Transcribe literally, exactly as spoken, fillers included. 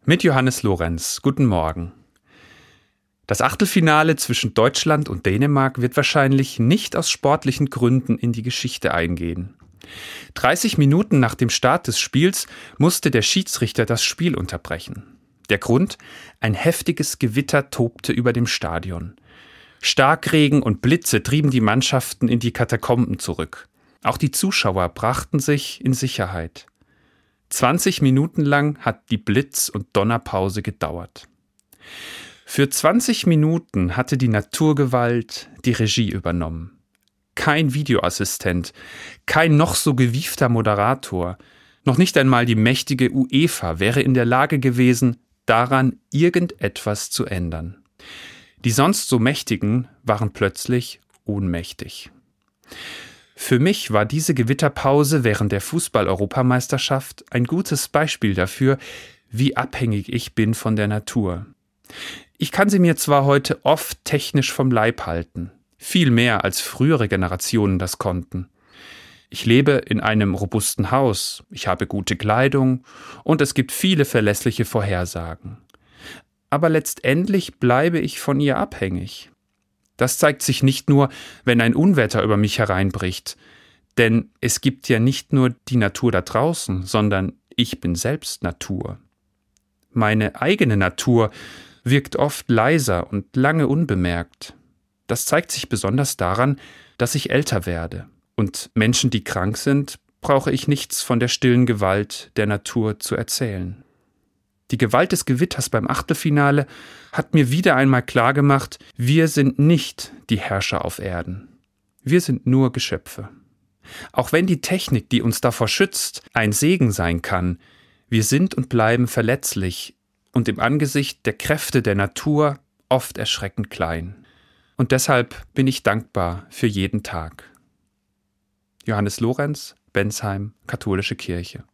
Mit Johannes Lorenz. Guten Morgen. Das Achtelfinale zwischen Deutschland und Dänemark wird wahrscheinlich nicht aus sportlichen Gründen in die Geschichte eingehen. dreißig Minuten nach dem Start des Spiels musste der Schiedsrichter das Spiel unterbrechen. Der Grund? Ein heftiges Gewitter tobte über dem Stadion. Starkregen und Blitze trieben die Mannschaften in die Katakomben zurück. Auch die Zuschauer brachten sich in Sicherheit. zwanzig Minuten lang hat die Blitz- und Donnerpause gedauert. Für zwanzig Minuten hatte die Naturgewalt die Regie übernommen. Kein Videoassistent, kein noch so gewiefter Moderator, noch nicht einmal die mächtige UEFA wäre in der Lage gewesen, daran irgendetwas zu ändern. Die sonst so Mächtigen waren plötzlich ohnmächtig. Für mich war diese Gewitterpause während der Fußball-Europameisterschaft ein gutes Beispiel dafür, wie abhängig ich bin von der Natur. Ich kann sie mir zwar heute oft technisch vom Leib halten, viel mehr als frühere Generationen das konnten. Ich lebe in einem robusten Haus, ich habe gute Kleidung und es gibt viele verlässliche Vorhersagen. Aber letztendlich bleibe ich von ihr abhängig. Das zeigt sich nicht nur, wenn ein Unwetter über mich hereinbricht, denn es gibt ja nicht nur die Natur da draußen, sondern ich bin selbst Natur. Meine eigene Natur wirkt oft leiser und lange unbemerkt. Das zeigt sich besonders daran, dass ich älter werde. Und Menschen, die krank sind, brauche ich nichts von der stillen Gewalt der Natur zu erzählen. Die Gewalt des Gewitters beim Achtelfinale hat mir wieder einmal klargemacht, wir sind nicht die Herrscher auf Erden. Wir sind nur Geschöpfe. Auch wenn die Technik, die uns davor schützt, ein Segen sein kann, wir sind und bleiben verletzlich und im Angesicht der Kräfte der Natur oft erschreckend klein. Und deshalb bin ich dankbar für jeden Tag. Johannes Lorenz, Bensheim, Katholische Kirche.